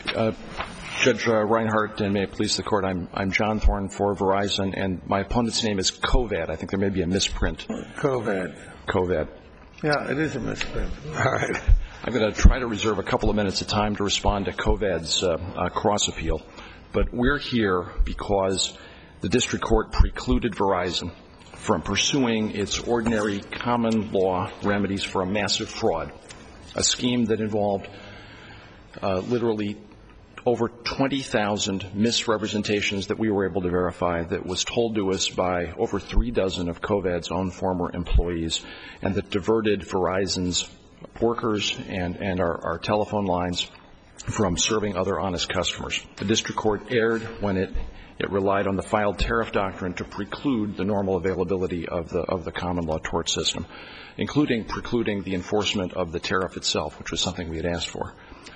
Judge Reinhart, and may it please the Court, I'm John Thorne for Verizon, and my opponent's name is Covad. I think there may be a misprint. Covad. Yeah, it is a misprint. All right. I'm going to try to reserve a couple of minutes of time to respond to Covad's cross-appeal. But we're here because the district court precluded Verizon from pursuing its ordinary common law remedies for a massive fraud, a scheme that involved literally over 20,000 misrepresentations that we were able to verify, that was told to us by over 3 dozen of Covad's own former employees, and that diverted Verizon's workers and our telephone lines from serving other honest customers. The district court erred when it relied on the filed tariff doctrine to preclude the normal availability of the common law tort system, including precluding the enforcement of the tariff itself, which was something we had asked for.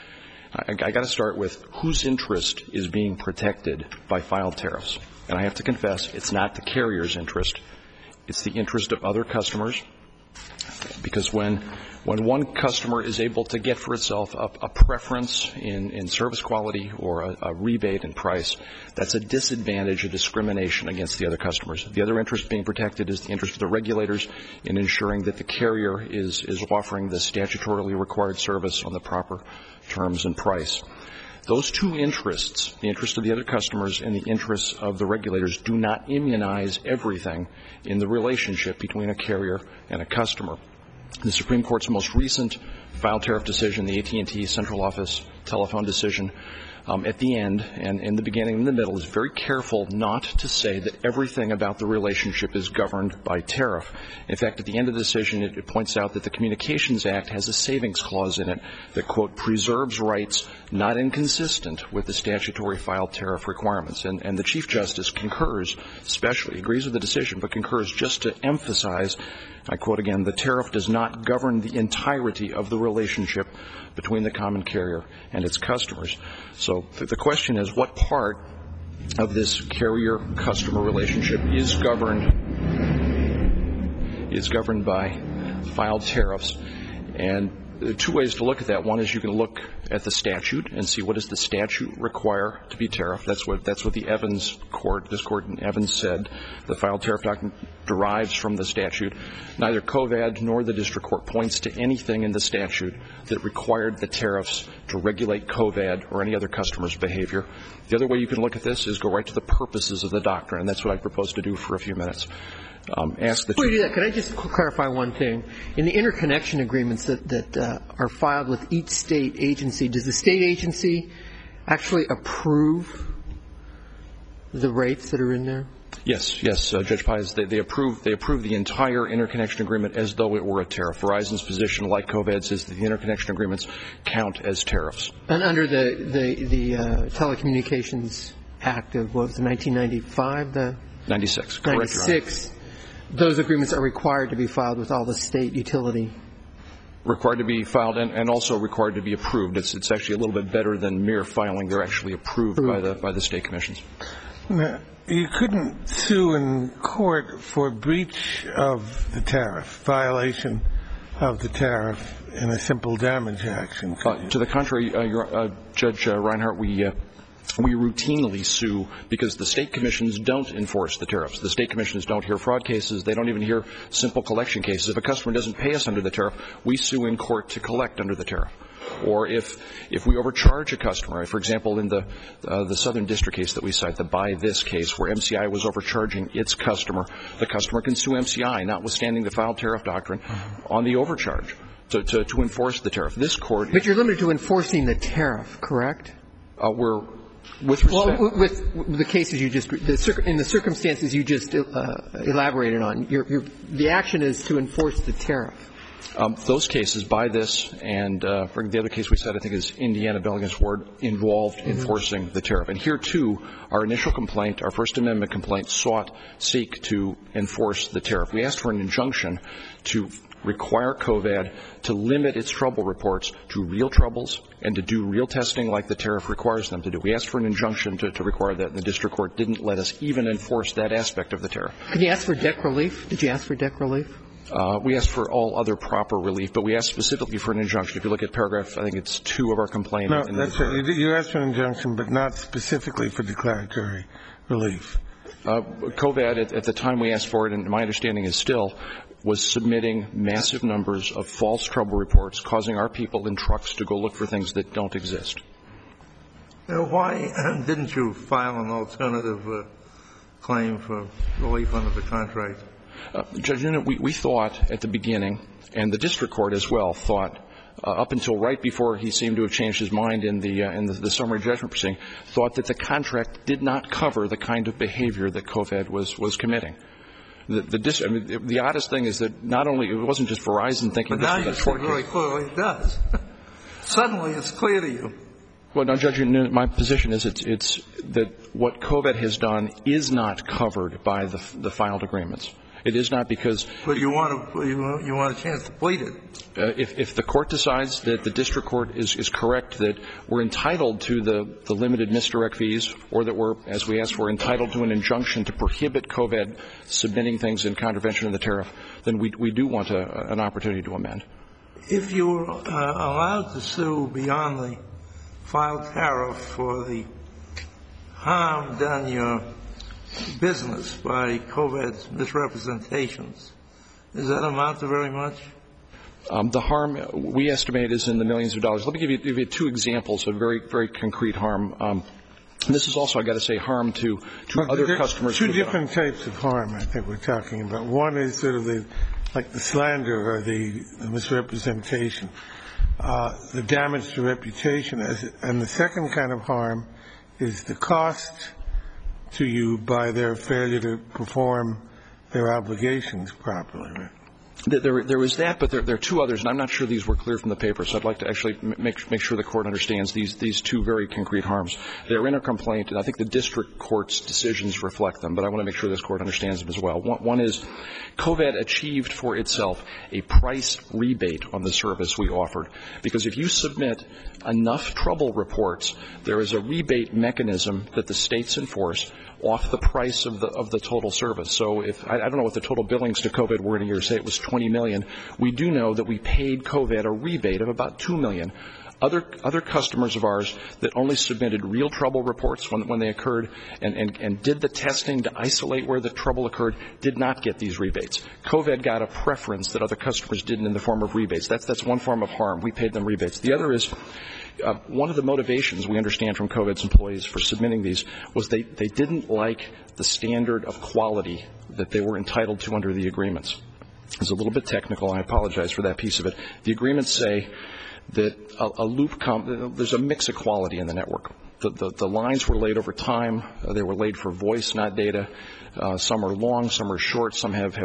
I got to start with whose interest is being protected by filed tariffs. And I have to confess, it's not the carrier's interest. It's the interest of other customers, because when one customer is able to get for itself a preference in service quality or a rebate in price, that's a disadvantage, a discrimination against the other customers. The other interest being protected is the interest of the regulators in ensuring that the carrier is offering the statutorily required service on the proper terms and price. Those two interests, the interest of the other customers and the interests of the regulators, do not immunize everything in the relationship between a carrier and a customer. The Supreme Court's most recent filed tariff decision, the AT&T Central Office telephone decision, at the end and in the beginning and the middle, is very careful not to say that everything about the relationship is governed by tariff. In fact, at the end of the decision, it points out that the Communications Act has a savings clause in it that, quote, preserves rights not inconsistent with the statutory filed tariff requirements. And the Chief Justice concurs, especially, agrees with the decision, but concurs just to emphasize, I quote again, the tariff does not govern the entirety of the relationship between the common carrier and its customers. So the question is, what part of this carrier-customer relationship is governed by filed tariffs? And there are two ways to look at that. One is you can look at the statute and see what does the statute require to be tariff. That's what the Evans court, this court in Evans, said. The filed tariff doctrine derives from the statute. Neither Covad nor the district court points to anything in the statute that required the tariffs to regulate Covad or any other customer's behavior. The other way you can look at this is go right to the purposes of the doctrine, and that's what I propose to do for a few minutes. Before you do that, could I just clarify one thing? In the interconnection agreements that are filed with each state agency, does the state agency actually approve the rates that are in there? Yes, Judge Pius, they approve the entire interconnection agreement as though it were a tariff. Verizon's position, like Covad's, is that the interconnection agreements count as tariffs. And under the Telecommunications Act of, what was it, 1995? 96, correct, 96. Those agreements are required to be filed with all the state utility. Required to be filed and also required to be approved. It's actually a little bit better than mere filing. They're actually approved by the state commissions. Now, you couldn't sue in court for breach of the tariff, violation of the tariff in a simple damage action. To the contrary, Judge Reinhart, we routinely sue because the state commissions don't enforce the tariffs. The state commissions don't hear fraud cases. They don't even hear simple collection cases. If a customer doesn't pay us under the tariff, we sue in court to collect under the tariff. Or if we overcharge a customer, for example, in the Southern District case that we cite, the Buy This case, where MCI was overcharging its customer, the customer can sue MCI, notwithstanding the filed tariff doctrine, on the overcharge to enforce the tariff. This court... But you're limited to enforcing the tariff, correct? With respect... Well, with the cases you just, in the circumstances you just elaborated on, the action is to enforce the tariff. Those cases, Buy This, and for the other case we said, I think, is Indiana Bell against Ward, involved enforcing the tariff. And here, too, our initial complaint, our First Amendment complaint, seek to enforce the tariff. We asked for an injunction to require Covad to limit its trouble reports to real troubles and to do real testing like the tariff requires them to do. We asked for an injunction to require that, and the district court didn't let us even enforce that aspect of the tariff. Can you ask for debt relief? Did you ask for debt relief? We asked for all other proper relief, but we asked specifically for an injunction. If you look at paragraph, I think it's 2 of our complaint. No, that's right. You asked for an injunction, but not specifically for declaratory relief. COVAD, at the time we asked for it, and my understanding is still, was submitting massive numbers of false trouble reports, causing our people in trucks to go look for things that don't exist. Why didn't you file an alternative claim for relief under the contract? Judge Noonan, we thought at the beginning, and the district court as well thought, up until right before he seemed to have changed his mind in the summary judgment proceeding, thought that the contract did not cover the kind of behavior that COVAD was committing. The oddest thing is that not only it wasn't just Verizon thinking. But now you say very clearly it does. Suddenly it's clear to you. Well, now, Judge Noonan, my position is it's that what COVAD has done is not covered by the filed agreements. It is not because. But you want a chance to plead it. If the court decides that the district court is correct, that we're entitled to the limited misdirect fees, or that we're, as we asked for, entitled to an injunction to prohibit COVAD submitting things in contravention of the tariff, then we do want an opportunity to amend. If you were allowed to sue beyond the filed tariff for the harm done your business by COVAD's misrepresentations, does that amount to very much? The harm we estimate is in the millions of dollars. Let me give you 2 examples of very, very concrete harm. This is also, I've got to say, harm to other customers. 2 different types of harm I think we're talking about. One is sort of the slander or the misrepresentation, the damage to reputation. And the second kind of harm is the cost to you by their failure to perform their obligations properly. Right? There was that, but there are 2 others, and I'm not sure these were clear from the paper, so I'd like to actually make sure the court understands these 2 very concrete harms. They're in a complaint, and I think the district court's decisions reflect them, but I want to make sure this court understands them as well. One is COVAD achieved for itself a price rebate on the service we offered, because if you submit enough trouble reports, there is a rebate mechanism that the states enforce off the price of the total service. So if I don't know what the total billings to COVAD were in a year, say it was $20 million, we do know that we paid COVAD a rebate of about $2 million. Other customers of ours that only submitted real trouble reports when they occurred and did the testing to isolate where the trouble occurred did not get these rebates. COVAD got a preference that other customers didn't in the form of rebates. That's one form of harm. We paid them rebates. The other is one of the motivations we understand from COVAD's employees for submitting these was they didn't like the standard of quality that they were entitled to under the agreements. It's a little bit technical, and I apologize for that piece of it. The agreements say that a loop there's a mix of quality in the network. The lines were laid over time. They were laid for voice, not data. Some are long, some are short. Some have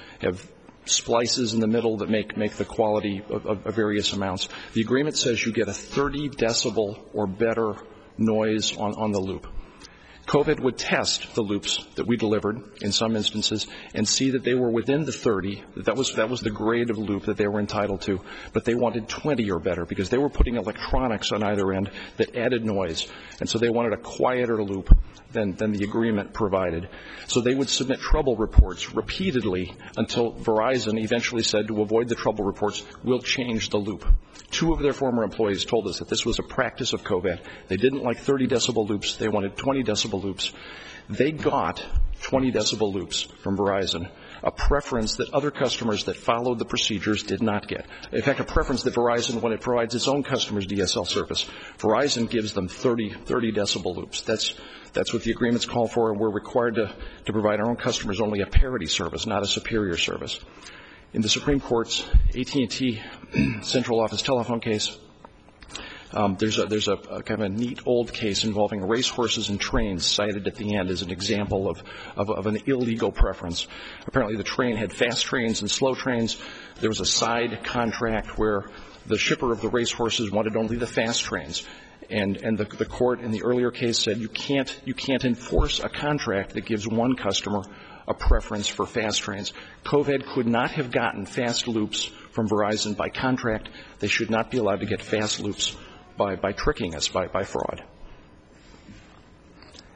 splices in the middle that make the quality of various amounts. The agreement says you get a 30 decibel or better noise on the loop. COVAD would test the loops that we delivered in some instances and see that they were within the 30. That was the grade of loop that they were entitled to, but they wanted 20 or better because they were putting electronics on either end that added noise, and so they wanted a quieter loop than the agreement provided. So they would submit trouble reports repeatedly until Verizon eventually said, to avoid the trouble reports, we'll change the loop. 2 of their former employees told us that this was a practice of COVAD. They didn't like 30 decibel loops. They wanted 20 decibel loops. They got 20 decibel loops from Verizon, a preference that other customers that followed the procedures did not get. In fact, a preference that Verizon, when it provides its own customers DSL service, Verizon gives them 30 decibel loops. That's what the agreements call for, and we're required to provide our own customers only a parity service, not a superior service. In the Supreme Court's AT&T central office telephone case, there's a kind of a neat old case involving racehorses and trains cited at the end as an example of an illegal preference. Apparently the train had fast trains and slow trains. There was a side contract where the shipper of the racehorses wanted only the fast trains. And the court in the earlier case said you can't enforce a contract that gives one customer a preference for fast trains. COVAD could not have gotten fast loops from Verizon by contract. They should not be allowed to get fast loops by tricking us, by fraud.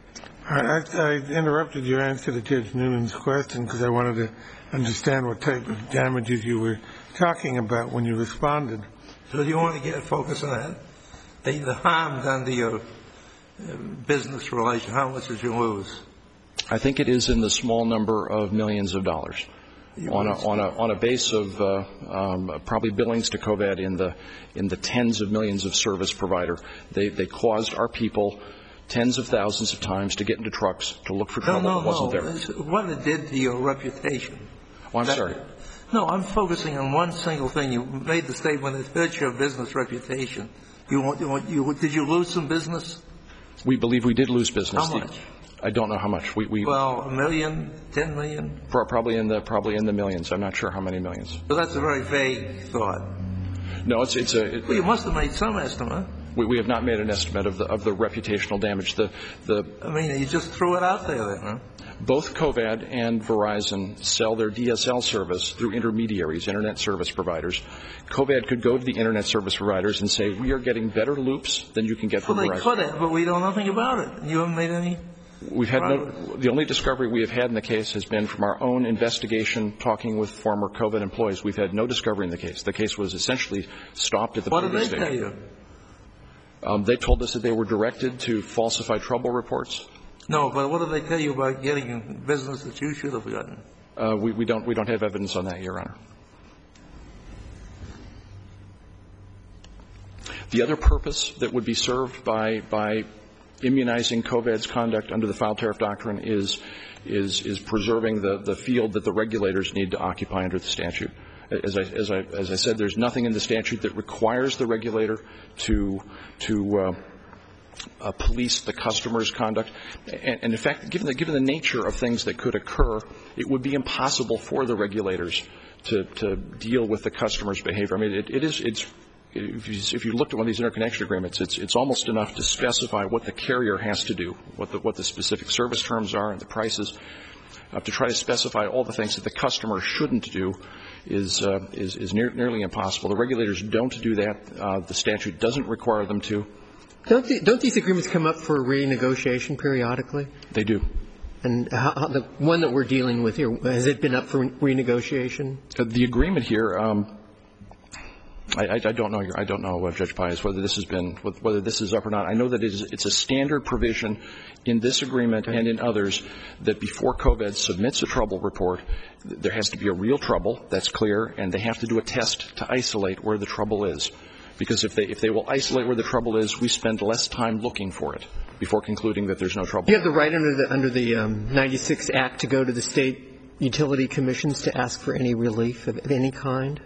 I interrupted your answer to Judge Noonan's question because I wanted to understand what type of damages you were talking about when you responded. So do you want to get a focus on that? The harm done to your business relation, how much did you lose? I think it is in the small number of millions of dollars. On a base of probably billings to COVID in the tens of millions of service provider, they caused our people tens of thousands of times to get into trucks to look for trouble that wasn't there. What it did to your reputation. Oh, I'm sorry. No, I'm focusing on one single thing. You made the statement it hurt your business reputation. Did you lose some business? We believe we did lose business. How much? I don't know how much. Well, $1 million, 10 million? Probably in the millions. I'm not sure how many millions. So that's a very vague thought. No, well, you must have made some estimate. We have not made an estimate of the reputational damage. I mean, you just threw it out there then, huh? Both COVID and Verizon sell their DSL service through intermediaries, internet service providers. COVID could go to the internet service providers and say, we are getting better loops than you can get from Verizon. Well, they could have, but we know nothing about it. You haven't made any? The only discovery we have had in the case has been from our own investigation, talking with former COVID employees. We've had no discovery in the case. The case was essentially stopped at the police station. What did they tell you? They told us that they were directed to falsify trouble reports. No, but what did they tell you about getting business that you should have gotten? We don't have evidence on that, Your Honor. The other purpose that would be served by immunizing COVAD's conduct under the file tariff doctrine is preserving the field that the regulators need to occupy under the statute. As I said, there's nothing in the statute that requires the regulator to police the customer's conduct. And in fact, given the nature of things that could occur, it would be impossible for the regulators to deal with the customer's behavior. I mean, if you looked at one of these interconnection agreements, it's almost enough to specify what the carrier has to do, what the specific service terms are and the prices. To try to specify all the things that the customer shouldn't do is nearly impossible. The regulators don't do that. The statute doesn't require them to. Don't these agreements come up for renegotiation periodically? They do. And the one that we're dealing with here, has it been up for renegotiation? The agreement here, I don't know. I don't know, Judge Pius, whether this is up or not. I know that it's a standard provision in this agreement and in others that before COVID submits a trouble report, there has to be a real trouble. That's clear, and they have to do a test to isolate where the trouble is. Because if they will isolate where the trouble is, we spend less time looking for it before concluding that there's no trouble. Do you have the right under the 96 Act to go to the state utility commissions to ask for any relief of any kind?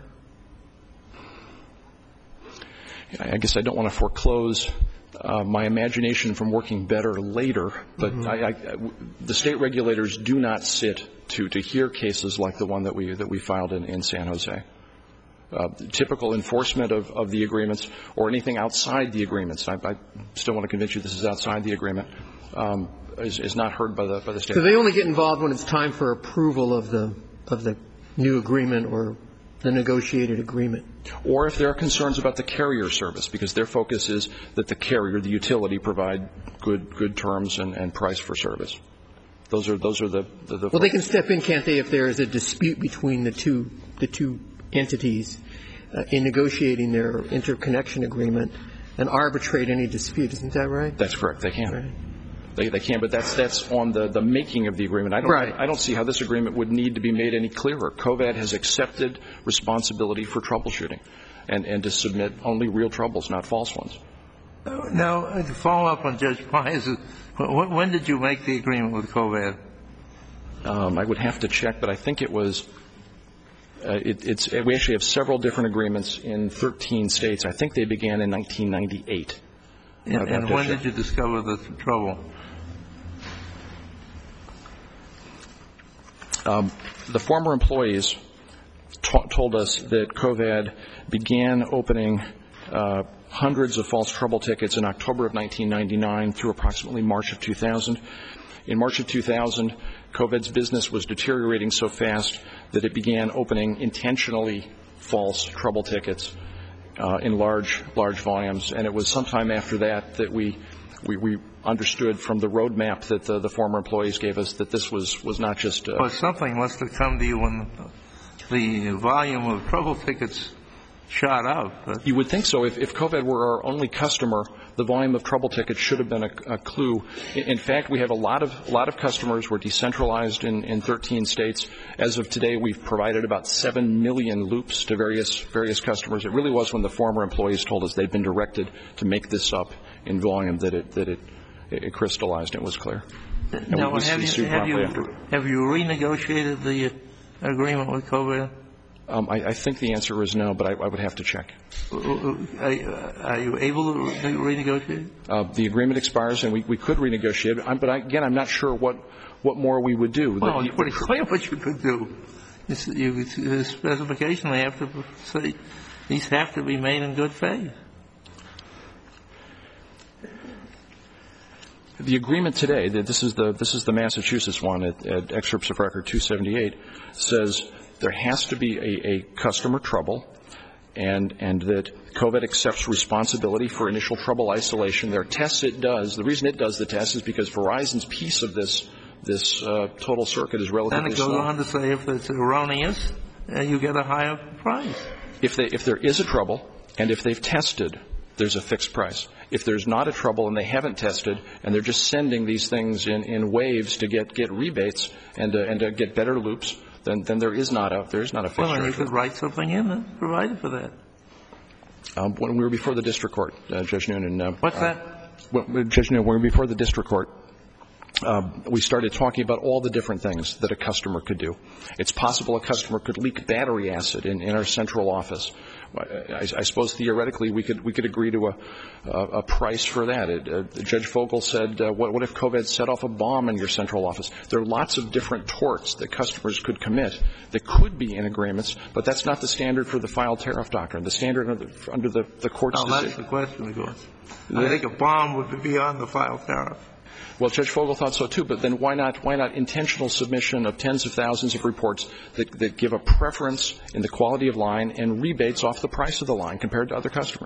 I guess I don't want to foreclose my imagination from working better later, but the state regulators do not sit to hear cases like the one that we filed in San Jose. Typical enforcement of the agreements or anything outside the agreements, I still want to convince you this is outside the agreement, is not heard by the state. So they only get involved when it's time for approval of the new agreement or the negotiated agreement. Or if there are concerns about the carrier service, because their focus is that the carrier, the utility, provide good terms and price for service. Those are the Well, they can step in, can't they, if there is a dispute between the two entities in negotiating their interconnection agreement and arbitrate any dispute. Isn't that right? That's correct. They can. Right. They can, but that's on the making of the agreement. I don't see how this agreement would need to be made any clearer. COVID has accepted responsibility for troubleshooting and to submit only real troubles, not false ones. Now, to follow up on Judge Pius, when did you make the agreement with COVID? I would have to check, but I think it was we actually have several different agreements in 13 states. I think they began in 1998. And when did you discover the trouble? The former employees told us that COVID began opening hundreds of false trouble tickets in October of 1999 through approximately March of 2000. In March of 2000, COVID's business was deteriorating so fast that it began opening intentionally false trouble tickets in large volumes. And it was sometime after that we we understood from the roadmap that the former employees gave us that this was not just Well, something must have come to you when the volume of trouble tickets shot up. But you would think so. If COVID were our only customer, the volume of trouble tickets should have been a clue. In fact, we have a lot of customers. We're decentralized in 13 states. As of today, we've provided about 7 million loops to various customers. It really was when the former employees told us they'd been directed to make this up in volume that it crystallized. It was clear. Now, have you renegotiated the agreement with COVID? I think the answer is no, but I would have to check. Are you able to renegotiate? The agreement expires, and we could renegotiate. But again, I'm not sure what more we would do. Well, it's pretty clear what you could do. The specification, they have to say these have to be made in good faith. The agreement today, this is the Massachusetts one at excerpts of record 278, says there has to be a customer trouble, and that COVID accepts responsibility for initial trouble isolation. There are tests it does. The reason it does the test is because Verizon's piece of this total circuit is relatively small. Then it goes on to say if it's erroneous, you get a higher price. If there is a trouble and if they've tested, there's a fixed price. If there's not a trouble and they haven't tested and they're just sending these things in waves to get rebates and to get better loops, then there is not a fixed charge. Well, and you could write something in and provide it for that. When we were before the district court, Judge Noonan. What's that? Judge Noonan, when we were before the district court, we started talking about all the different things that a customer could do. It's possible a customer could leak battery acid in our central office. I suppose theoretically we could agree to a price for that. Judge Fogel said, what if COVID set off a bomb in your central office? There are lots of different torts that customers could commit that could be in agreements, but that's not the standard for the filed tariff doctrine. The standard under the court's decision. That's the question, of course. I think a bomb would be beyond the filed tariff. Well, Judge Fogel thought so too, but then why not intentional submission of tens of thousands of reports that give a preference in the quality of line and rebates off the price of the line compared to other customers?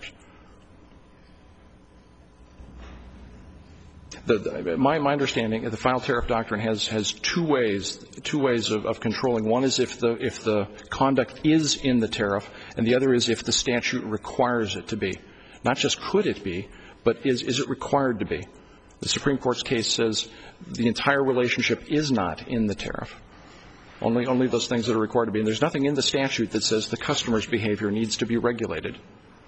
My understanding, the filed tariff doctrine has two ways of controlling. One is if the conduct is in the tariff, and the other is if the statute requires it to be. Not just could it be, but is it required to be? The Supreme Court's case says the entire relationship is not in the tariff. Only those things that are required to be. And there's nothing in the statute that says the customer's behavior needs to be regulated.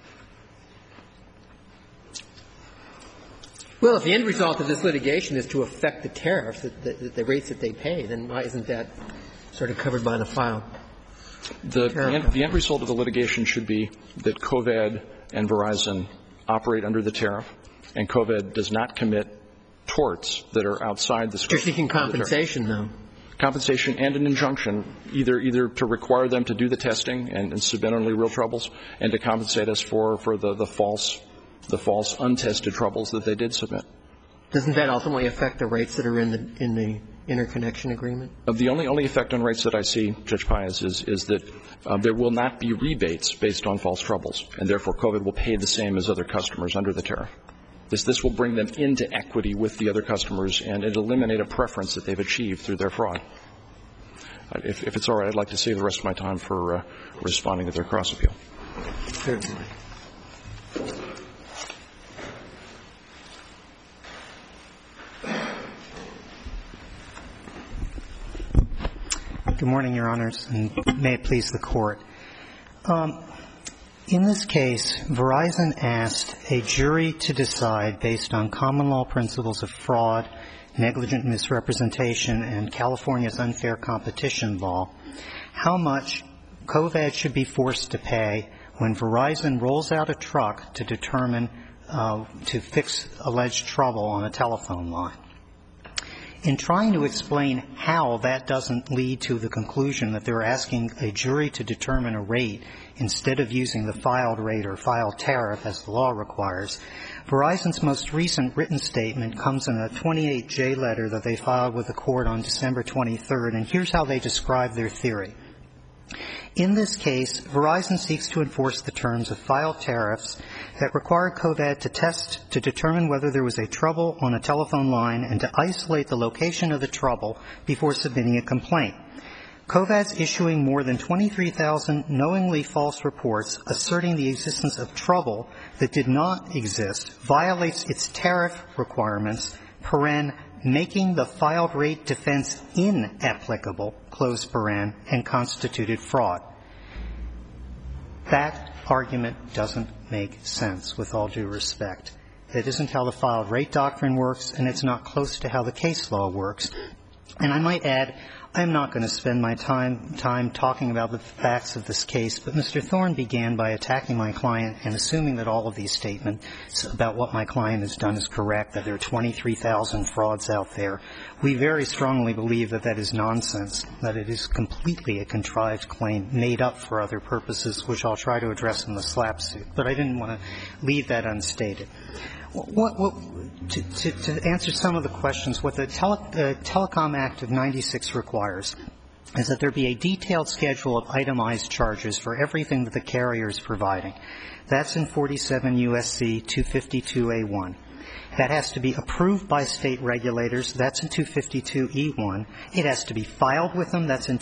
Well, if the end result of this litigation is to affect the tariffs, the rates that they pay, then why isn't that sort of covered by the file? The end result of the litigation should be that COVID and Verizon operate under the tariff, and COVID does not commit torts that are outside the scope. You're seeking compensation, though. Compensation and an injunction, either to require them to do the testing and submit only real troubles, and to compensate us for the false untested troubles that they did submit. Doesn't that ultimately affect the rates that are in the interconnection agreement? The only effect on rates that I see, Judge Pius, is that there will not be rebates based on false troubles, and therefore COVID will pay the same as other customers under the tariff. This will bring them into equity with the other customers, and it eliminate a preference that they've achieved through their fraud. If it's all right, I'd like to save the rest of my time for responding to their cross-appeal. Certainly. Good morning, Your Honors, and may it please the Court. In this case, Verizon asked a jury to decide, based on common law principles of fraud, negligent misrepresentation, and California's unfair competition law, how much COVID should be forced to pay when Verizon rolls out a truck to determine to fix alleged trouble on a telephone line. In trying to explain how that doesn't lead to the conclusion that they're asking a jury to determine a rate instead of using the filed rate or filed tariff as the law requires, Verizon's most recent written statement comes in a 28J letter that they filed with the Court on December 23rd, and here's how they describe their theory. In this case, Verizon seeks to enforce the terms of filed tariffs that require COVAD to test to determine whether there was a trouble on a telephone line and to isolate the location of the trouble before submitting a complaint. COVAD's issuing more than 23,000 knowingly false reports asserting the existence of trouble that did not exist violates its tariff requirements, making the filed rate defense inapplicable, and constituted fraud. That argument doesn't make sense, with all due respect. That isn't how the filed rate doctrine works, and it's not close to how the case law works. And I might add, I'm not going to spend my time talking about the facts of this case, but Mr. Thorne began by attacking my client and assuming that all of these statements about what my client has done is correct, that there are 23,000 frauds out there. We very strongly believe that that is nonsense, that it is completely a contrived claim made up for other purposes, which I'll try to address in the SLAPP suit. But I didn't want to leave that unstated. To answer some of the questions, what the Telecom Act of 96 requires is that there be a detailed schedule of itemized charges for everything that the carrier is providing. That's in 47 U.S.C. 252A1. That has to be approved by state regulators. That's in 252E1. It has to be filed with them. That's in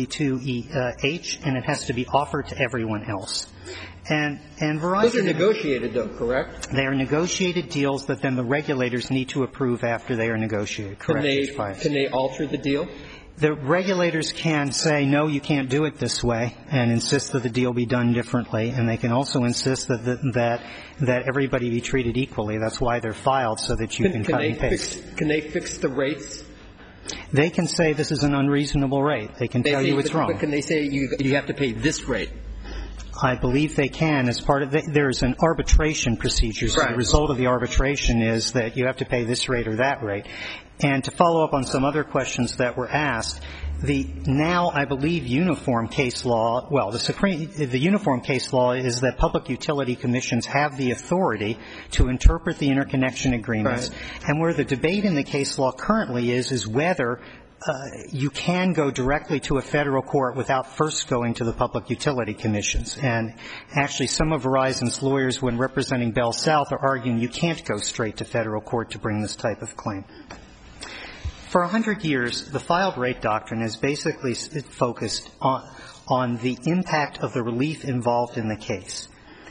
252H. And it has to be offered to everyone else. And Verizon... Those are negotiated, though, correct? They are negotiated deals that then the regulators need to approve after they are negotiated, correct? Can they alter the deal? The regulators can say, no, you can't do it this way, and insist that the deal be done differently. And they can also insist that everybody be treated equally. That's why they're filed, so that you can cut and paste. Can they fix the rates? They can say this is an unreasonable rate. They can tell you it's wrong. But can they say you have to pay this rate? I believe they can. As part of there's an arbitration procedure. So right. The result of the arbitration is that you have to pay this rate or that rate. And to follow up on some other questions that were asked, the now, I believe, uniform case law, well, the uniform case law is that public utility commissions have the authority to interpret the interconnection agreements. Right. And where the debate in the case law currently is whether you can go directly to a federal court without first going to the public utility commissions. And actually, some of Verizon's lawyers, when representing Bell South, are arguing you can't go straight to federal court to bring this type of claim. For 100 years, the filed rate doctrine has basically focused on the impact of the relief involved in the case.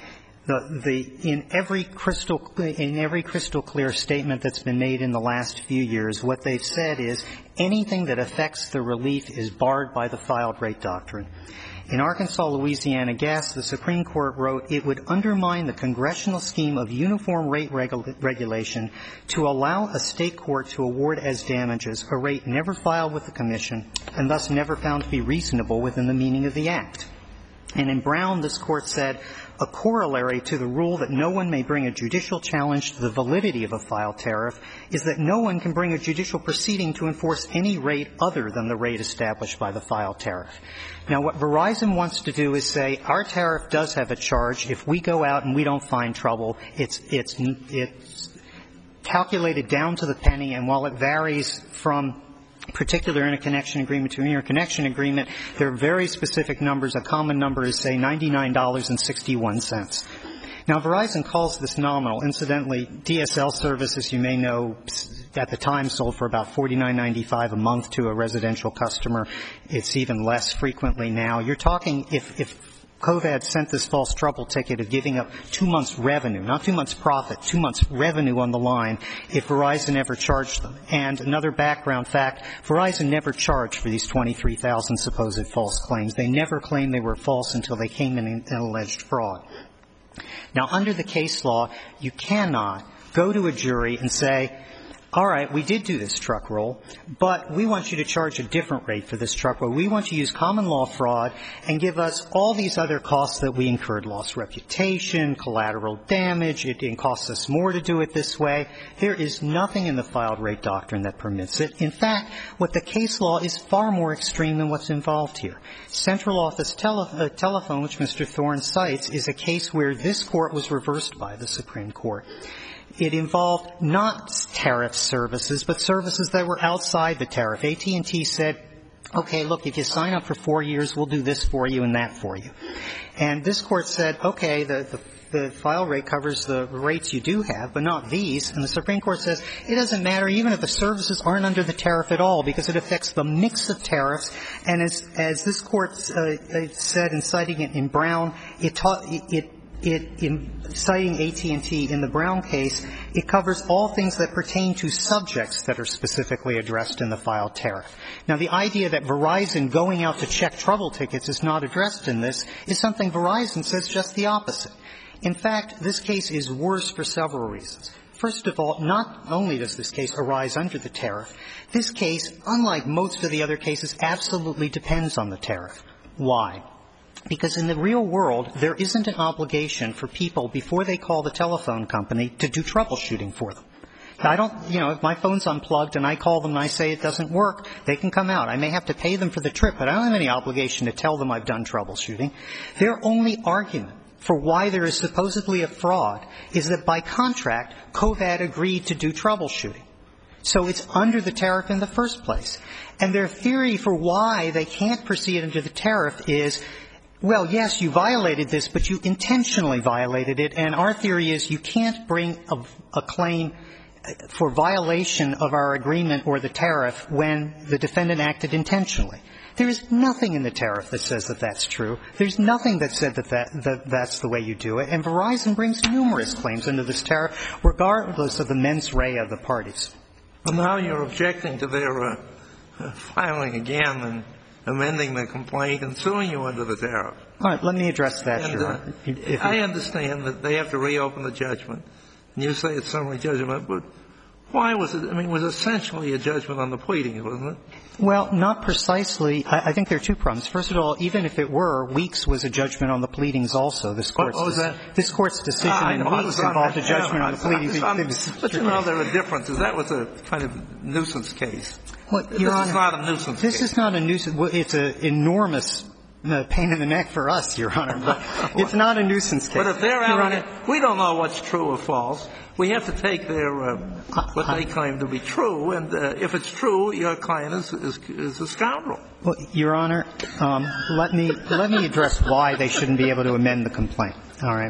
In every crystal clear statement that's been made in the last few years, what they've said is anything that affects the relief is barred by the filed rate doctrine. In Arkansas, Louisiana Gas, the Supreme Court wrote it would undermine the congressional scheme of uniform rate regulation to allow a state court to award as damages a rate never filed with the commission and thus never found to be reasonable within the meaning of the act. And in Brown, this court said a corollary to the rule that no one may bring a judicial challenge to the validity of a filed tariff is that no one can bring a judicial proceeding to enforce any rate other than the rate established by the filed tariff. Now, what Verizon wants to do is say our tariff does have a charge. If we go out and we don't find trouble, it's calculated down to the penny, and while it varies from particular interconnection agreement to interconnection agreement, there are very specific numbers. A common number is, say, $99.61. Now, Verizon calls this nominal. Incidentally, DSL service, as you may know, at the time sold for about $49.95 a month to a residential customer. It's even less frequently now. You're talking if COVAD sent this false trouble ticket of giving up 2 months' revenue, not 2 months' profit, 2 months' revenue on the line if Verizon ever charged them. And another background fact, Verizon never charged for these 23,000 supposed false claims. They never claimed they were false until they came in an alleged fraud. Now, under the case law, you cannot go to a jury and say, all right, we did do this truck roll, but we want you to charge a different rate for this truck roll. We want you to use common law fraud and give us all these other costs that we incurred, lost reputation, collateral damage. It costs us more to do it this way. There is nothing in the filed rate doctrine that permits it. In fact, what the case law is far more extreme than what's involved here. Central Office Telephone, which Mr. Thorne cites, is a case where this court was reversed by the Supreme Court. It involved not tariff services, but services that were outside the tariff. AT&T said okay, look, if you sign up for 4 years, we'll do this for you and that for you. And this Court said, okay, the file rate covers the rates you do have, but not these. And the Supreme Court says it doesn't matter even if the services aren't under the tariff at all, because it affects the mix of tariffs. And as this Court said in citing it in Brown, in citing AT&T in the Brown case, it covers all things that pertain to subjects that are specifically addressed in the file tariff. Now, the idea that Verizon going out to check trouble tickets is not addressed in this is something Verizon says just the opposite. In fact, this case is worse for several reasons. First of all, not only does this case arise under the tariff, this case, unlike most of the other cases, absolutely depends on the tariff. Why? Because in the real world, there isn't an obligation for people before they call the telephone company to do troubleshooting for them. I don't, if my phone's unplugged and I call them and I say it doesn't work, they can come out. I may have to pay them for the trip, but I don't have any obligation to tell them I've done troubleshooting. Their only argument for why there is supposedly a fraud is that by contract, COVAD agreed to do troubleshooting. So it's under the tariff in the first place. And their theory for why they can't proceed under the tariff is, well, yes, you violated this, but you intentionally violated it. And our theory is you can't bring a claim for violation of our agreement or the tariff when the defendant acted intentionally. There is nothing in the tariff that says that that's true. There's nothing that said that that's the way you do it. And Verizon brings numerous claims under this tariff, regardless of the mens rea of the parties. Well, now you're objecting to their filing again and amending the complaint and suing you under the tariff. All right, let me address that, Your Honor. I understand that they have to reopen the judgment, and you say it's summary judgment, but why was it? I mean, it was essentially a judgment on the pleadings, wasn't it? Well, not precisely. I think there are two problems. First of all, even if it were, Weeks was a judgment on the pleadings also. This Court's decision in Weeks involved a judgment on the pleadings. But you know there are differences. That was a kind of nuisance case. Well, Your Honor, this is not a nuisance case. This is not a nuisance. Well, it's an enormous pain in the neck for us, Your Honor, but it's not a nuisance case. But if they're out, we don't know what's true or false. We have to take their what they claim to be true, and if it's true, your client is a scoundrel. Well, Your Honor, let me address why they shouldn't be able to amend the complaint. All right.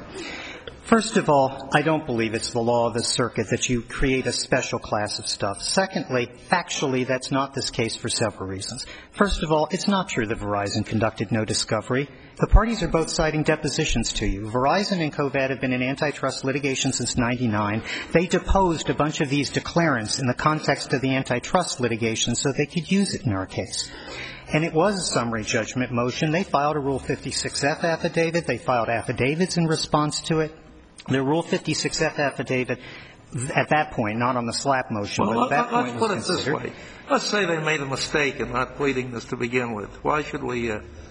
First of all, I don't believe it's the law of the circuit that you create a special class of stuff. Secondly, factually, that's not this case for several reasons. First of all, it's not true that Verizon conducted no discovery. The parties are both citing depositions to you. Verizon and COVAD have been in antitrust litigation since 1999. They deposed a bunch of these declarants in the context of the antitrust litigation so they could use it in our case. And it was a summary judgment motion. They filed a Rule 56F affidavit. They filed affidavits in response to it. Their Rule 56F affidavit at that point, not on the slap motion, but at that point was considered. Let's put it this way. Let's say they made a mistake in not pleading this to begin with. Why should we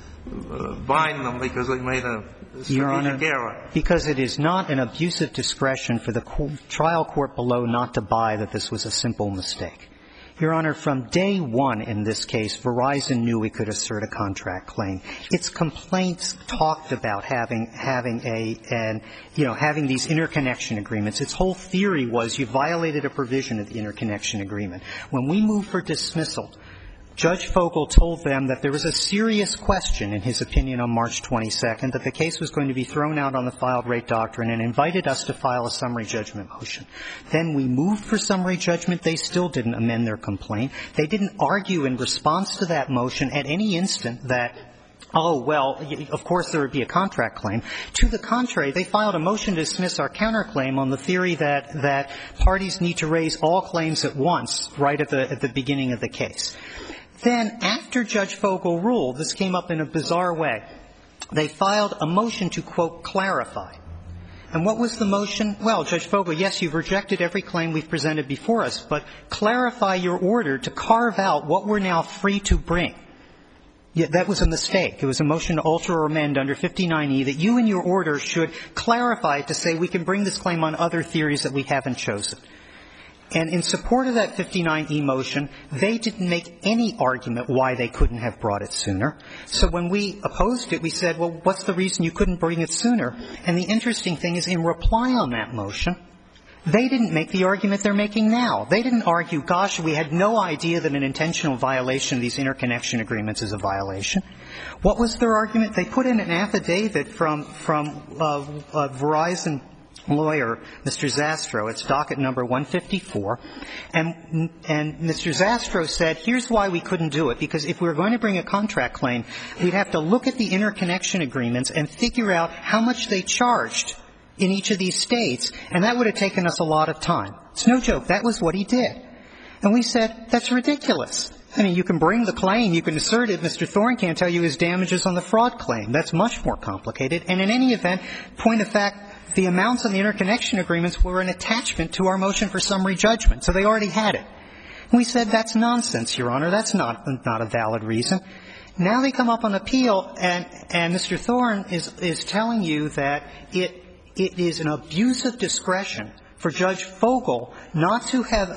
bind them because they made a strategic error? Because it is not an abusive discretion for the trial court below not to buy that this was a simple mistake. Your Honor, from day one in this case, Verizon knew we could assert a contract claim. Its complaints talked about having these interconnection agreements. Its whole theory was you violated a provision of the interconnection agreement. When we moved for dismissal, Judge Fogel told them that there was a serious question, in his opinion, on March 22nd, that the case was going to be thrown out on the filed rate doctrine and invited us to file a summary judgment motion. Then we moved for summary judgment. They still didn't amend their complaint. They didn't argue in response to that motion at any instant that, oh, well, of course there would be a contract claim. To the contrary, they filed a motion to dismiss our counterclaim on the theory that parties need to raise all claims at once right at the beginning of the case. Then, after Judge Fogel ruled, this came up in a bizarre way. They filed a motion to, quote, clarify. And what was the motion? Well, Judge Fogel, yes, you've rejected every claim we've presented before us, but clarify your order to carve out what we're now free to bring. Yeah, that was a mistake. It was a motion to alter or amend under 59E that you in your order should clarify to say we can bring this claim on other theories that we haven't chosen. And in support of that 59E motion, they didn't make any argument why they couldn't have brought it sooner. So when we opposed it, we said, well, what's the reason you couldn't bring it sooner? And the interesting thing is, in reply on that motion, They didn't make the argument they're making now. They didn't argue, gosh, we had no idea that an intentional violation of these interconnection agreements is a violation. What was their argument? They put in an affidavit from Verizon lawyer, Mr. Zastro. It's docket number 154. And Mr. Zastro said, here's why we couldn't do it, because if we were going to bring a contract claim, we'd have to look at the interconnection agreements and figure out how much they charged in each of these states, and that would have taken us a lot of time. It's no joke. That was what he did. And we said, that's ridiculous. I mean, you can bring the claim, you can assert it. Mr. Thorne can't tell you his damages on the fraud claim. That's much more complicated. And in any event, point of fact, the amounts on the interconnection agreements were an attachment to our motion for summary judgment, so they already had it. And we said, that's nonsense, Your Honor. That's not a valid reason. Now they come up on appeal, and Mr. Thorne is telling you that it is an abuse of discretion for Judge Fogel not to have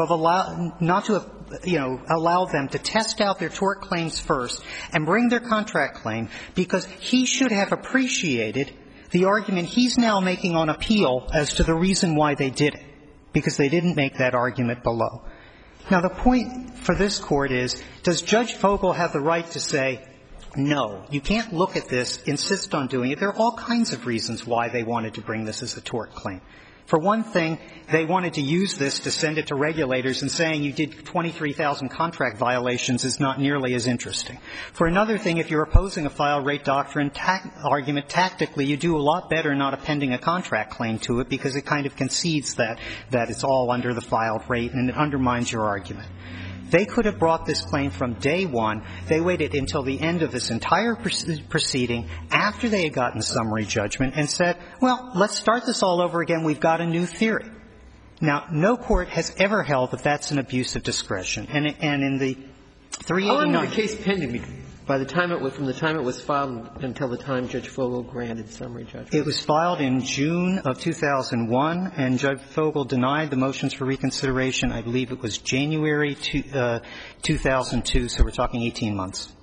allowed them to test out their tort claims first and bring their contract claim, because he should have appreciated the argument he's now making on appeal as to the reason why they did it, because they didn't make that argument below. Now, the point for this Court is, does Judge Fogel have the right to say, no, you can't look at this, insist on doing it? There are all kinds of reasons why they wanted to bring this as a tort claim. For one thing, they wanted to use this to send it to regulators, and saying you did 23,000 contract violations is not nearly as interesting. For another thing, if you're opposing a file rate doctrine argument tactically, you do a lot better not appending a contract claim to it, because it kind of concedes that it's all under the filed rate and it undermines your argument. They could have brought this claim from day one. They waited until the end of this entire proceeding after they had gotten summary judgment and said, well, let's start this all over again. We've got a new theory. Now, no court has ever held that that's an abuse of discretion. And in the 389 How long was the case pending by the time from the time it was filed until the time Judge Fogel granted summary judgment? It was filed in June of 2001, and Judge Fogel denied the motions for reconsideration. I believe it was January 2002, so we're talking 18 months.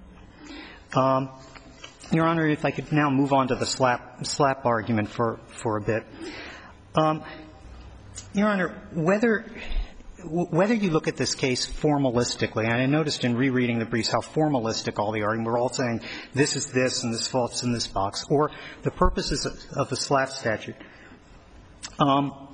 Your Honor, if I could now move on to the slap argument for a bit. Your Honor, whether you look at this case formalistically, and I noticed in rereading the briefs how formalistic all the arguments, we're all saying this is this and this falls in this box, or the purposes of the slap statute. Well,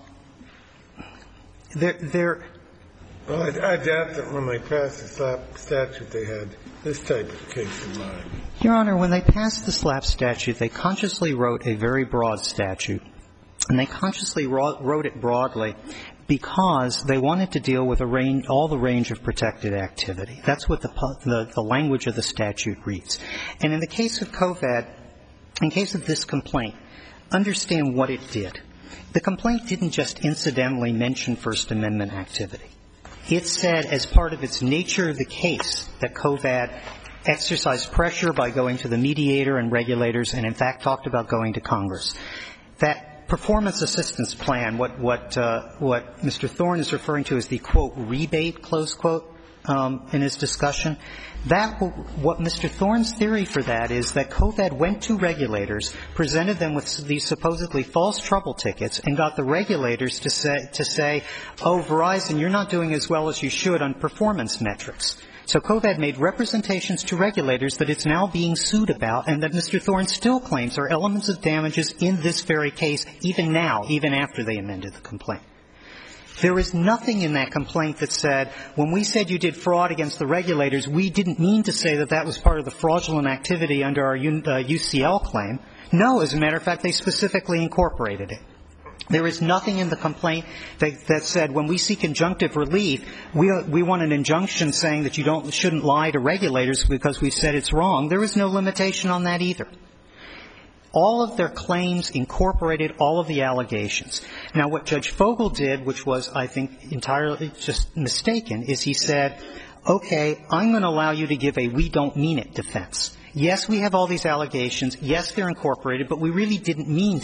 I doubt that when they passed the slap statute they had this type of case in mind. Your Honor, when they passed the slap statute, they consciously wrote a very broad statute. And they consciously wrote it broadly because they wanted to deal with all the range of protected activity. That's what the language of the statute reads. And in the case of COVAD, in case of this complaint, understand what it did. The complaint didn't just incidentally mention First Amendment activity. It said, as part of its nature of the case, that COVAD exercised pressure by going to the mediator and regulators, and in fact talked about going to Congress. That performance assistance plan, what Mr. Thorne is referring to as the, quote, rebate, close quote, in his discussion, what Mr. Thorne's theory for that is that COVAD went to regulators, presented them with these supposedly false trouble tickets, and got the regulators to say, oh, Verizon, you're not doing as well as you should on performance metrics. So COVAD made representations to regulators that it's now being sued about, and that Mr. Thorne still claims are elements of damages in this very case, even now, even after they amended the complaint. There is nothing in that complaint that said, when we said you did fraud against the regulators, we didn't mean to say that that was part of the fraudulent activity under our UCL claim. No, as a matter of fact, they specifically incorporated it. There is nothing in the complaint that said, when we seek injunctive relief, we want an injunction saying that you shouldn't lie to regulators because we said it's wrong. There is no limitation on that either. All of their claims incorporated all of the allegations. Now, what Judge Fogel did, which was, I think, entirely just mistaken, is he said, okay, I'm going to allow you to give a we don't mean it defense. yes, we have all these allegations. Yes, they're incorporated, but we really didn't mean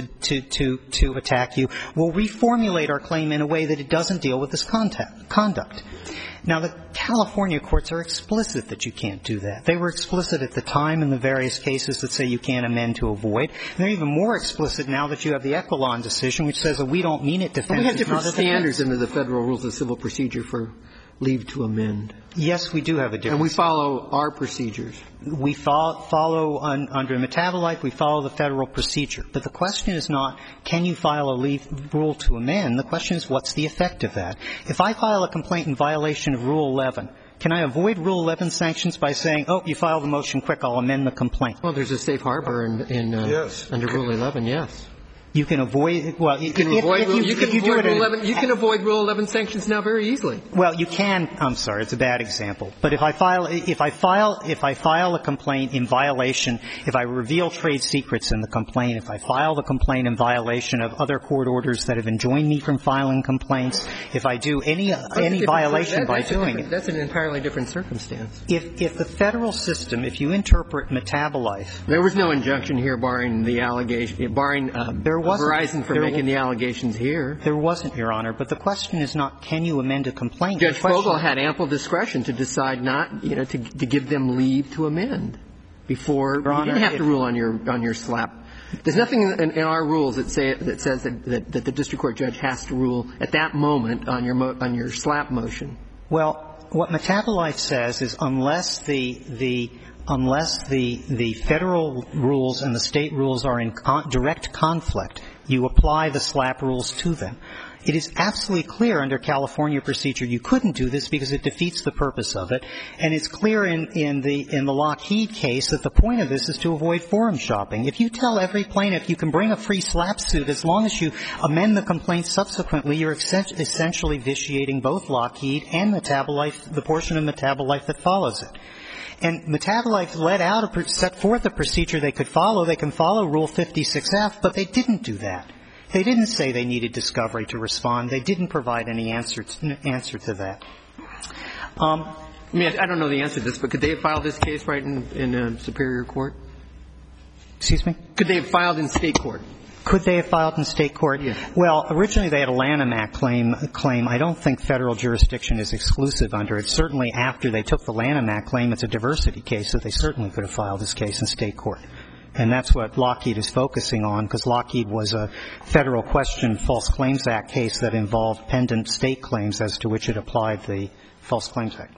to attack you. We'll reformulate our claim in a way that it doesn't deal with this conduct. Now, the California courts are explicit that you can't do that. They were explicit at the time in the various cases that say you can't amend to avoid. And they're even more explicit now that you have the Equilon decision, which says that we don't mean it defense. We have different standards under the Federal Rules of Civil Procedure for leave to amend. Yes, we do have a different. And we follow our procedures. We follow under Metabolite, we follow the Federal procedure. But the question is not, can you file a rule to amend? The question is, what's the effect of that? If I file a complaint in violation of Rule 11, can I avoid Rule 11 sanctions by saying, oh, you filed the motion quick, I'll amend the complaint? Well, there's a safe harbor yes. under Rule 11, yes. You can avoid, well, you can avoid Rule 11 sanctions now very easily. Well, you can. I'm sorry, it's a bad example. But if I file a complaint in violation, if I reveal trade secrets in the complaint, if I file the complaint in violation of other court orders that have enjoined me from filing complaints, if I do any violation by doing it. That's an entirely different circumstance. If the Federal system, if you interpret Metabolite. There was no injunction here barring the allegation, Verizon for making the allegations here. There wasn't, Your Honor. But the question is not, can you amend a complaint? Judge Fogel had ample discretion to decide not, to give them leave to amend before. Your Honor, you didn't have to rule on your slap. There's nothing in our rules that says that the district court judge has to rule at that moment on your slap motion. Well, what Metabolite says is unless the Federal rules and the State rules are in direct conflict, you apply the SLAPP rules to them. It is absolutely clear under California procedure you couldn't do this because it defeats the purpose of it. And it's clear in the Lockheed case that the point of this is to avoid forum shopping. If you tell every plaintiff you can bring a free SLAPP suit as long as you amend the complaint subsequently, you're essentially vitiating both Lockheed and Metabolite, the portion of Metabolite that follows it. And Metabolite set forth a procedure they could follow. They can follow Rule 56F, but they didn't do that. They didn't say they needed discovery to respond. They didn't provide any answer to that. I don't know the answer to this, but could they have filed this case right in Superior Court? Excuse me? Could they have filed in State court? Could they have filed in State court? Yes. Well, originally they had a Lanham Act claim. I don't think Federal jurisdiction is exclusive under it. Certainly after they took the Lanham Act claim, it's a diversity case, so they certainly could have filed this case in State court. And that's what Lockheed is focusing on, because Lockheed was a Federal question False Claims Act case that involved pendant State claims as to which it applied the False Claims Act.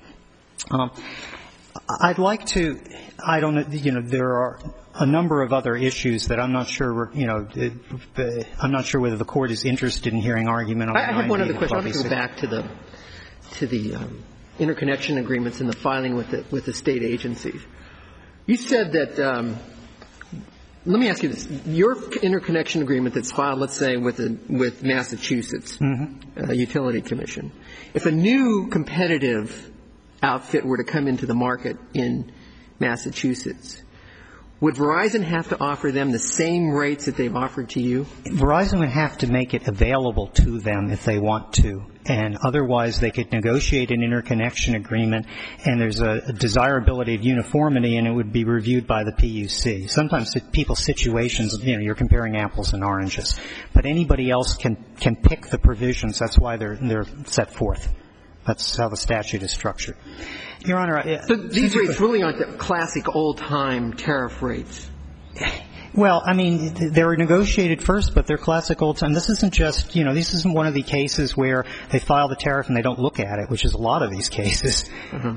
I'd like to – I don't know, there are a number of other issues that I'm not sure, I'm not sure whether the Court is interested in hearing argument on. I have one other question. I want to go back to the interconnection agreements and the filing with the State agencies. You said that let me ask you this. Your interconnection agreement that's filed, let's say, with Massachusetts Utility Commission, if a new competitive outfit were to come into the market in Massachusetts, would Verizon have to offer them the same rates that they've offered to you? Verizon would have to make it available to them if they want to. And otherwise, they could negotiate an interconnection agreement, and there's a desirability of uniformity, and it would be reviewed by the PUC. Sometimes people's situations, you're comparing apples and oranges. But anybody else can pick the provisions. That's why they're set forth. That's how the statute is structured. Your Honor, so these rates really aren't the classic old-time tariff rates. Well, I mean, they were negotiated first, but they're classic old-time. This isn't just, this isn't one of the cases where they file the tariff and they don't look at it, which is a lot of these cases,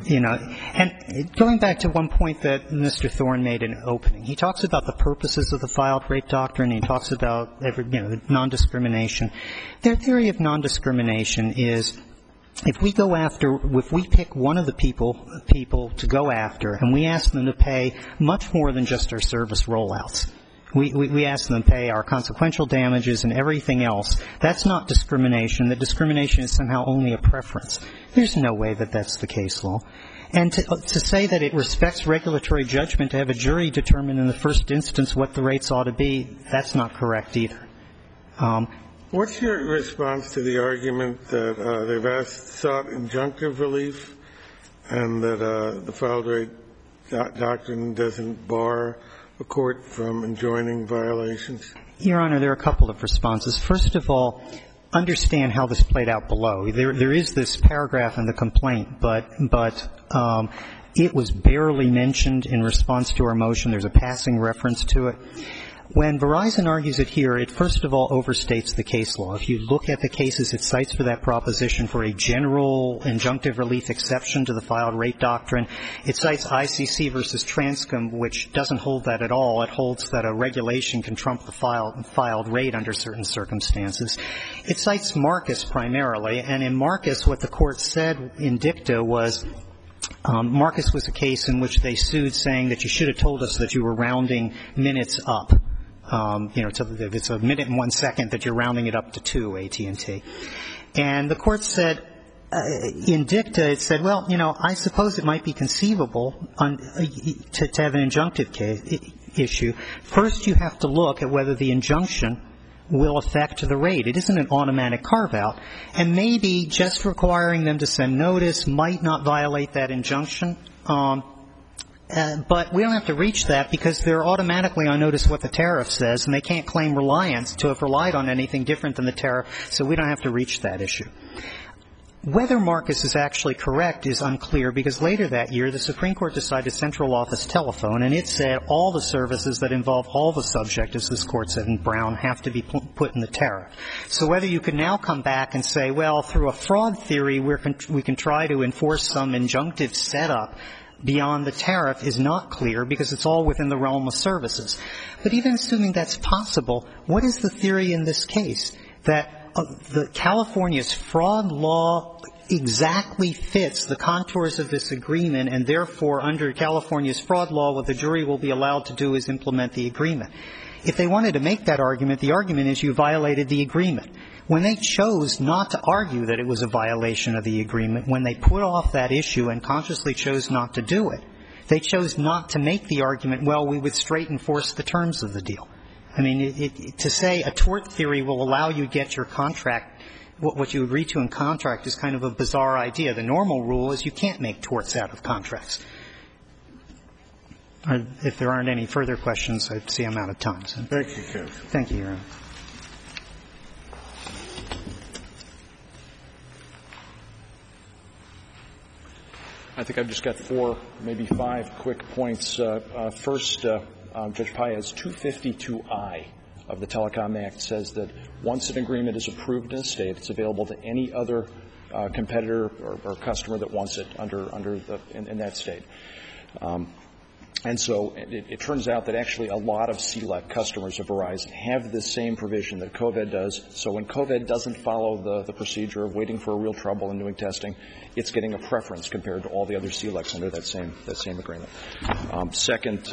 And going back to one point that Mr. Thorne made in opening, he talks about the purposes of the filed rate doctrine. He talks about, non-discrimination. Their theory of non-discrimination is if we pick one of the people to go after and we ask them to pay much more than just our service rollouts, we ask them to pay our consequential damages and everything else, that's not discrimination. The discrimination is somehow only a preference. There's no way that that's the case law. And to say that it respects regulatory judgment to have a jury determine in the first instance what the rates ought to be, that's not correct either. What's your response to the argument that they've sought injunctive relief and that the filed rate doctrine doesn't bar a court from enjoining violations? Your Honor, there are a couple of responses. First of all, understand how this played out below. There is this paragraph in the complaint, but it was barely mentioned in response to our motion. There's a passing reference to it. When Verizon argues it here, it first of all overstates the case law. If you look at the cases it cites for that proposition for a general injunctive relief exception to the filed rate doctrine, it cites ICC versus Transcom, which doesn't hold that at all. It holds that a regulation can trump the filed rate under certain circumstances. It cites Marcus primarily, and in Marcus what the court said in dicta was Marcus was a case in which they sued saying that you should have told us that you were rounding minutes up. So if it's a minute and 1 second that you're rounding it up to 2, AT&T. And the court said, in dicta, it said, well, I suppose it might be conceivable to have an injunctive issue. First, you have to look at whether the injunction will affect the rate. It isn't an automatic carve-out. And maybe just requiring them to send notice might not violate that injunction. But we don't have to reach that because they're automatically on notice what the tariff says, and they can't claim reliance to have relied on anything different than the tariff, so we don't have to reach that issue. Whether Marcus is actually correct is unclear because later that year the Supreme Court decided central office telephone, and it said all the services that involve all the subject, as this Court said in Brown, have to be put in the tariff. So whether you can now come back and say, well, through a fraud theory we can try to enforce some injunctive setup beyond the tariff is not clear because it's all within the realm of services. But even assuming that's possible, what is the theory in this case? That the California's fraud law exactly fits the contours of this agreement, and therefore under California's fraud law what the jury will be allowed to do is implement the agreement. If they wanted to make that argument, the argument is you violated the agreement. When they chose not to argue that it was a violation of the agreement, when they put off that issue and consciously chose not to do it, they chose not to make the argument, well, we would straight enforce the terms of the deal. I mean, to say a tort theory will allow you to get your contract, what you agree to in contract is kind of a bizarre idea. The normal rule is you can't make torts out of contracts. If there aren't any further questions, I see I'm out of time. So. Thank you, counsel. Thank you, Your Honor. I think I've just got 4, maybe 5 quick points. First, Judge Paez, 252I of the Telecom Act says that once an agreement is approved in a state, it's available to any other competitor or customer that wants it in that state. And so it turns out that actually a lot of CLEC customers of Verizon have this same provision that COVED does. So when COVED doesn't follow the procedure of waiting for a real trouble and doing testing, it's getting a preference compared to all the other CLECs under that same agreement. Second,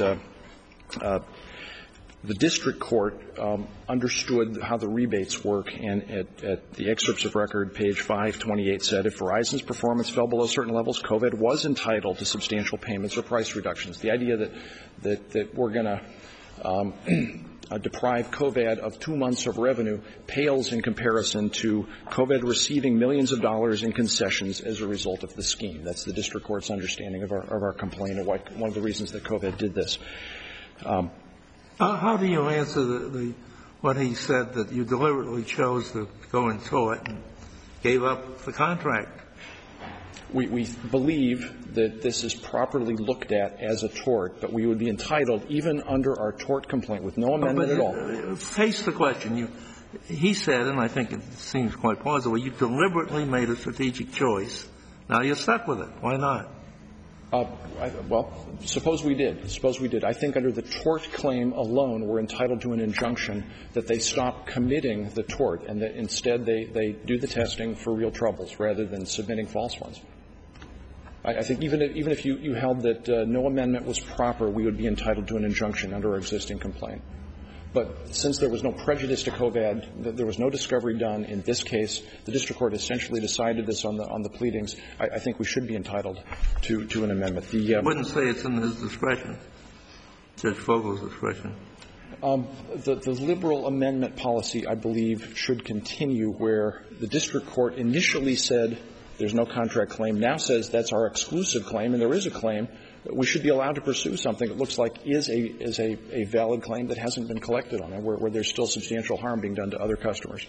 the district court understood how the rebates work, and at the excerpts of record, page 528 said if Verizon's performance fell below certain levels, COVED was entitled to substantial payments or price reductions. The idea that we're going to deprive COVED of 2 months of revenue pales in comparison to COVED receiving millions of dollars in concessions as a result of the scheme. That's the district court's understanding of our complaint and one of the reasons that COVED did this. How do you answer what he said, that you deliberately chose to go into it and gave up the contract? We believe that this is properly looked at as a tort, but we would be entitled, even under our tort complaint, with no amendment at all. Face the question. He said, and I think it seems quite plausible, you deliberately made a strategic choice. Now you're stuck with it. Why not? Well, suppose we did. I think under the tort claim alone, we're entitled to an injunction that they stop committing the tort and that instead they do the testing for real troubles rather than submitting false ones. I think even if you held that no amendment was proper, we would be entitled to an injunction under our existing complaint. But since there was no prejudice to COVED, there was no discovery done in this case, the district court essentially decided this on the pleadings. I think we should be entitled to an amendment. I wouldn't say it's in his discretion, Judge Fogel's discretion. The liberal amendment policy, I believe, should continue where the district court initially said there's no contract claim, now says that's our exclusive claim, and there is a claim, we should be allowed to pursue something that looks like is a valid claim that hasn't been collected on it, where there's still substantial harm being done to other customers.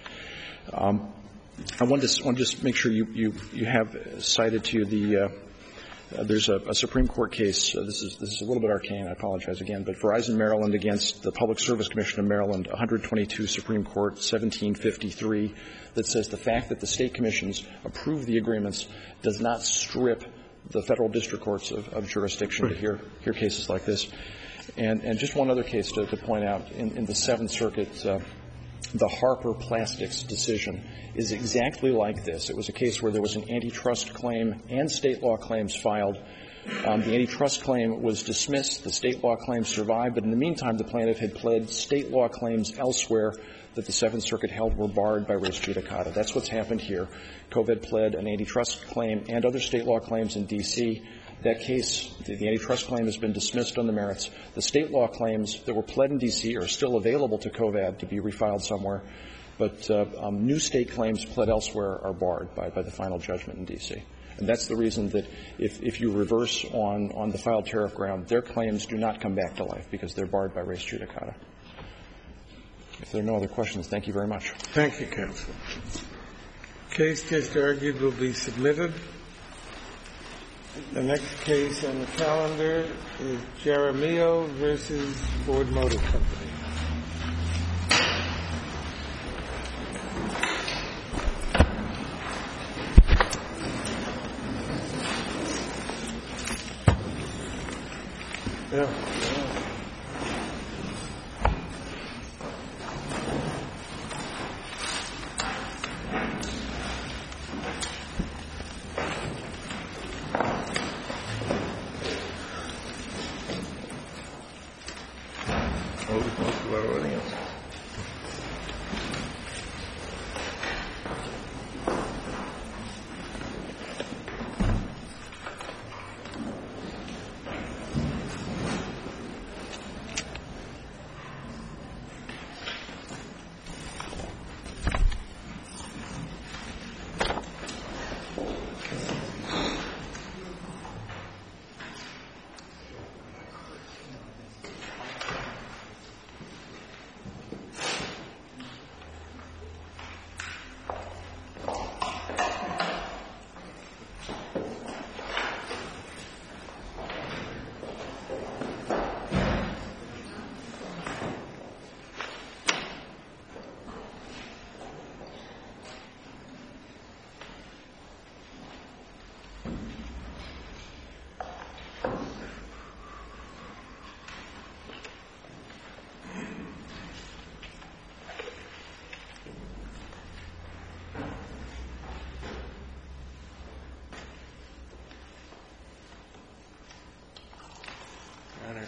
I want to just make sure you have cited to you there's a Supreme Court case. This is a little bit arcane. I apologize again, but Verizon Maryland against the Public Service Commission of Maryland, 122 Supreme Court, 1753, that says the fact that the state commissions approve the agreements does not strip the federal district courts of jurisdiction to hear cases like this. And just one other case to point out in the Seventh Circuit. The Harper Plastics decision is exactly like this. It was a case where there was an antitrust claim and state law claims filed. The antitrust claim was dismissed. The state law claims survived. But in the meantime, the plaintiff had pled state law claims elsewhere that the Seventh Circuit held were barred by res judicata. That's what's happened here. COVID pled an antitrust claim and other state law claims in D.C. That case, the antitrust claim has been dismissed on the merits. The state law claims that were pled in D.C. are still available to COVAD to be refiled somewhere, but new state claims pled elsewhere are barred by the final judgment in D.C. And that's the reason that if you reverse on the filed tariff ground, their claims do not come back to life because they're barred by res judicata. If there are no other questions, thank you very much. Thank you, counsel. Case just argued will be submitted. The next case on the calendar is Jaramillo versus Ford Motor Company. Yeah.